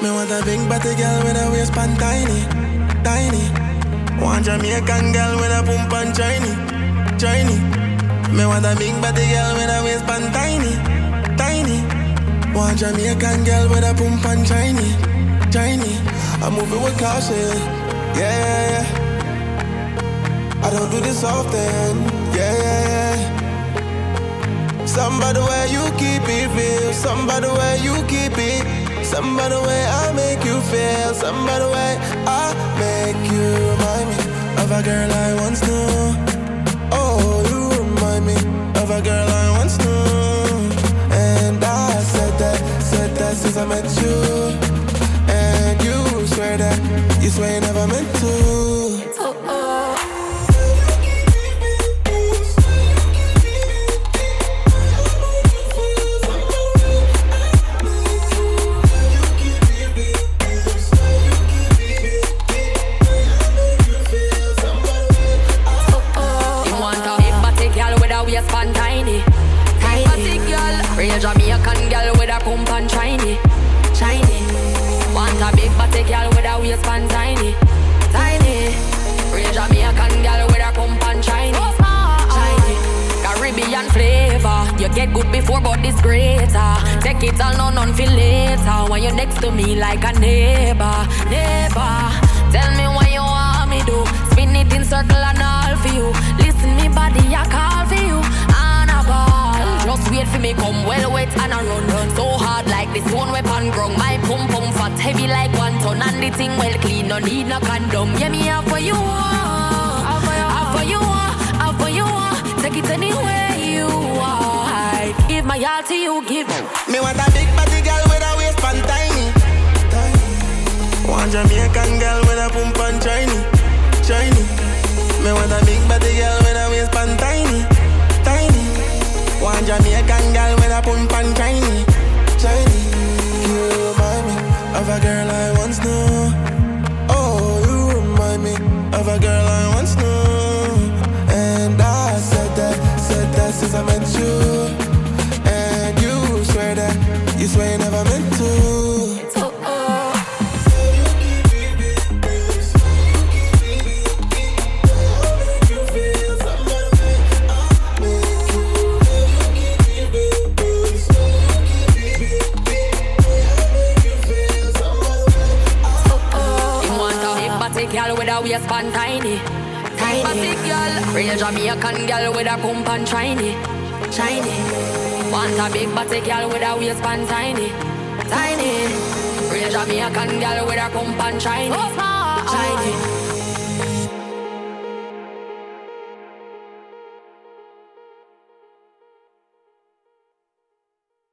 Me want a big body girl with a waistband tiny, tiny. Want Jamaican girl with a pump and shiny, shiny. Me want a big body girl with a waistband tiny, tiny. Want Jamaican girl with a pump and shiny, shiny. I'm moving with caution, yeah. I don't do this often, yeah. Somebody where you keep it real, somebody where you keep it, somebody where I make you feel, somebody where I make you remind me of a girl I once knew. Oh, you remind me of a girl I once knew. And I said that since I met you. And you swear you never meant to. Jamaican girl with a pump and shiny, shiny. Want a big body girl with a waistband tiny, tiny. Real Jamaican girl with a pump and shiny, shiny. Caribbean flavor, you get good before but it's greater. Take it all, none feel later. When you're next to me like a neighbor, neighbor. Tell me what you want me do. Spin it in circle and all for you. Listen me body, I call for you. Just wait for me come well wet and I run so hard like this one weapon grung. My pum pum fat heavy like 1 ton and the thing well clean, no need no condom. Yeah, me have for you, have for you, have for you. Take it anywhere you want. I give my all to you, give. Me want a big body girl with a waistband tiny, tiny. Want Jamaican girl with a pump and shiny, shiny. Me want a big body girl with a waistband tiny, tiny. One Jamaican girl with a pump and shiny, shiny. You remind me of a girl I once knew. Oh, you remind me of a girl I once knew. And I said that since I met you. And you swear you never meant to. Girl with a waistband tiny, tiny. Girl, real Jamaican girl with a pump and shiny, shiny. Want a big body girl with a waistband tiny, tiny. Real Jamaican girl with a pump and shiny, shiny.